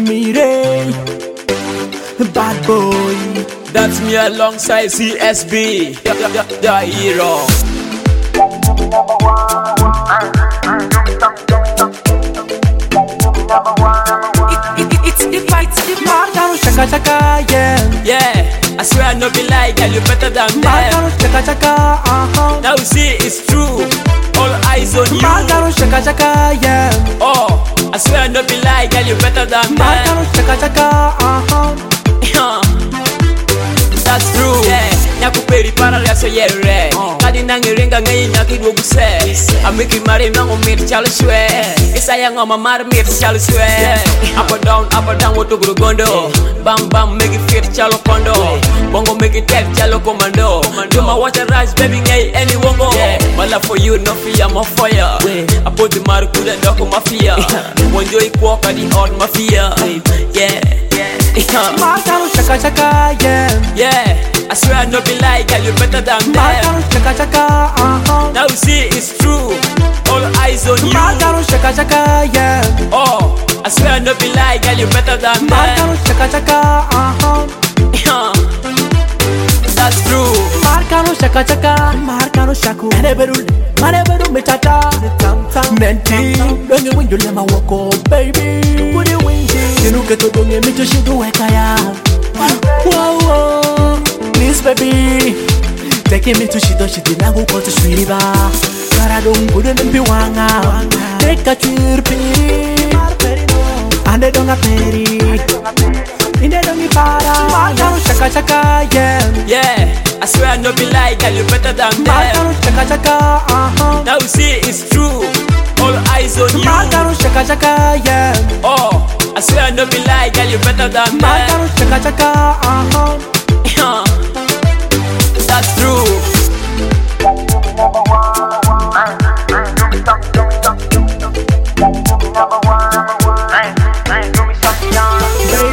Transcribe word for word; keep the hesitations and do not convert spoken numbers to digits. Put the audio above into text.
Mire, bad boy. That's me alongside C S B, the, the, the hero. It, it, it's the fight, the Marcano Chaka Chaka, yeah. Yeah, I swear I no be like, girl, you better than them. Marcano Chaka Chaka, uh-huh. Now you see it's true, all eyes on you. Marcano Chaka Chaka, yeah. Oh, I swear I no be like, girl, you better than them. Marcano Chaka Chaka, uh-huh. That's true, yeah. Nyakuperi para reso yere Kadi nangiringa ngayi nyakidu guse Amiki mari nango mir chalo shwe Isaya ngoma mar mir chalo shwe Up and down, up and down, woto guru gondo Bam bam, make it fit chalo kondo Bongo make it tech chalo commando Do my water rise, baby ngayi any wongo My love for you, no fear, more fire I put the maru kuda doko mafia Wanjo ikuoka di odd mafia Yeah, yeah Marcano Chaka Chaka, yeah. Yeah, I swear I no be like, girl, you better than them. Marcano Chaka Chaka, uh-huh. Now you see it's true, all eyes on you. Marcano Chaka Chaka, yeah. Oh, I swear I no be like, girl, you better than them. Marcano Chaka Chaka, uh-huh. That's true. Marcano Chaka Chaka, Marcano Shaku. Maneberu, maneberu metata. Menti, don't you win you let my walk up, baby. What you win? You look at the dong and meet you should do it, kaya. Whoa, whoa, please, baby. Taking me to Shido, she did not go to Shriva. Karadong couldn't be wanga. Take a chirpy. And they don't have petty. In the don't para. Marcano Chaka Chaka, yeah. Yeah, I swear I no be like, girl, you better than them. Marcano Chaka Chaka, uh-huh. Now you see it's true, all eyes on you. Marcano Chaka Chaka, yeah. Oh, I swear I no be like, girl, you better than them. Marcano Chaka Chaka, uh-huh.